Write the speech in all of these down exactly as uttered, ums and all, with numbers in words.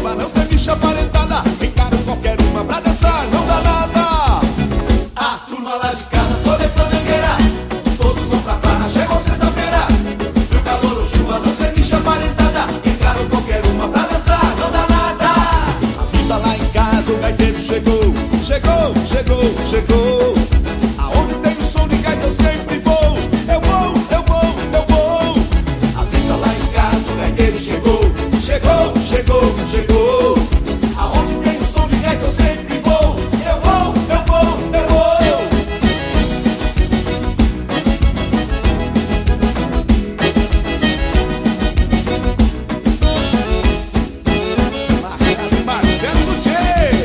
chuva, não ser bicha aparentada. Encaro qualquer uma pra dançar, não dá nada. A turma lá de casa toda é flamengueira, todos vão pra farra, chegou sexta-feira. Frio, calor ou chuva, não ser bicha aparentada. Encaro qualquer uma pra dançar, não dá nada. Avisa lá em casa, o gaiteiro chegou. Chegou, chegou, chegou. Aonde tem o som de gaita eu sempre vou. Eu vou, eu vou, eu vou. Avisa lá em casa, o gaiteiro chegou. Chegou, chegou, chegou. Aonde tem o som de gaita eu sempre vou. Eu vou, eu vou, eu vou. Marcelo G.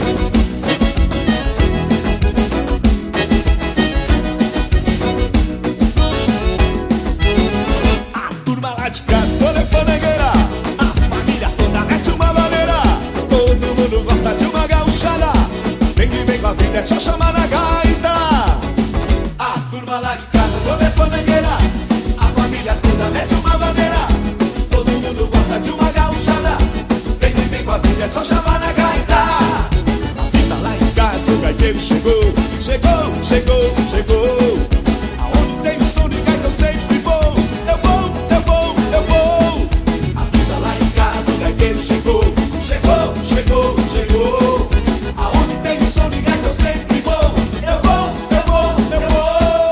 A turma lá de casa toda é flamengueira, a família toda mete uma maneira. Todo mundo gosta de uma gauchada. Vem que vem com a vida, é só chamar na gaita. A turma lá de casa toda é flamengueira, a família toda mete uma maneira. Todo mundo gosta de uma gauchada. Vem que vem com a vida, é só chamar na gaita. Avisa lá em casa, o gaiteiro chegou. Chegou, chegou, chegou. Aonde tem o som de gaita eu sempre vou. Eu vou, eu vou, eu vou. Avisa lá em casa, o gaiteiro chegou. Chegou, chegou, chegou. Aonde tem o som de gaita eu sempre vou. Eu vou, eu vou, eu vou.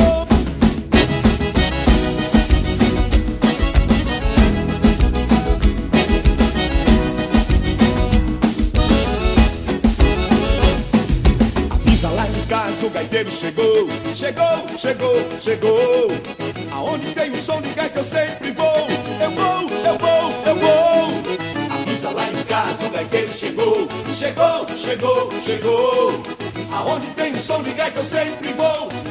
Avisa lá em casa, o gaiteiro chegou. Chegou, chegou, chegou. Aonde tem o som de gaita eu sempre vou. Eu vou, eu vou, eu vou. Avisa lá em casa, o gaiteiro chegou. Chegou, chegou, chegou. Aonde tem o som de gaita eu sempre vou.